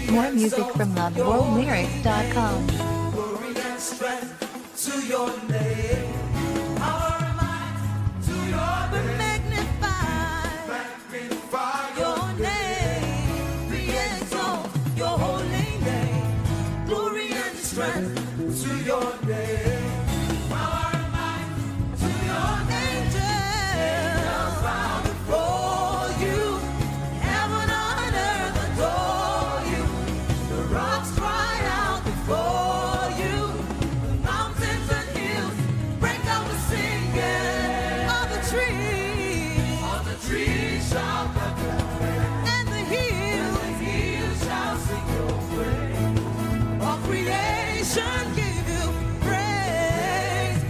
More music from loveworldlyrics.com. Glory and strength to your name. Power and might to your name. Magnify your name. We exalt your holy name. Glory and strength to your name. Power and might to your name. Angels bow before you. Heaven and earth adore you. The rocks cry out before you. The mountains and hills break out with singing. All the trees shall clap their hands. And the hills shall sing your praise. All creation give you praise,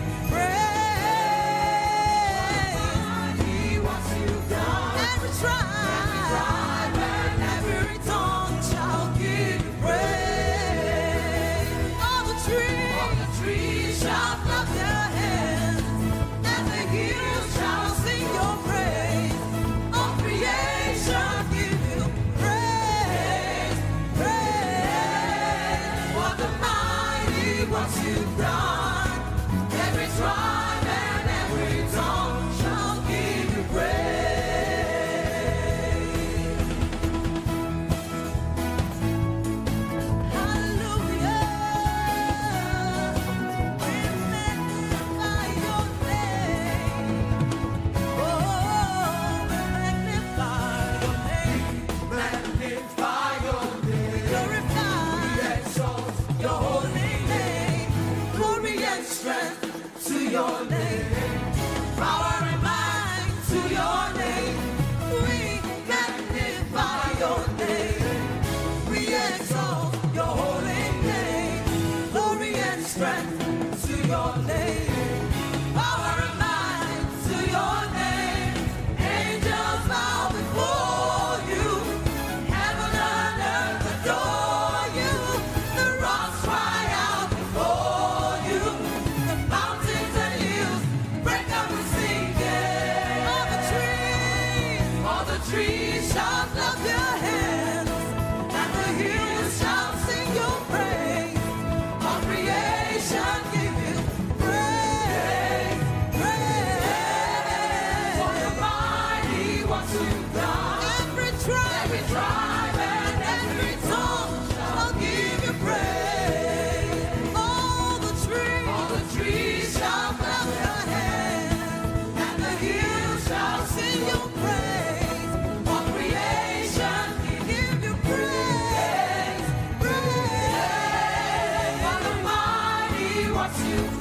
praise. Mighty what you've done. Every tribe and every tongue shall give you praise. All the trees shall clap their hands, and the hills shall sing your praise. All creation give you praise, praise. For the mighty what you've done. Every tribe and every tongue shall give you praise. Hallelujah. We magnify your name. Oh, we magnify your name. Magnify your name. Glorify. We exalt your holy name. Glory and strength to your name. Power and might to your name. We magnify your name. We exalt your holy name. Glory and strength to your name. Power and might to your name. Angels bow before you. Heaven and earth adore you. The rocks cry out before you. The mountains and hills break out with singing. All the trees shall clap their hands, and the hills shall sing your praise. All creation give you praise, praise. For the mighty what you've done. Every tribe and every tongue shall give you praise. All the trees shall clap their hands, and the hills shall sing your praise. All creation give you praise, praise. For the mighty what you've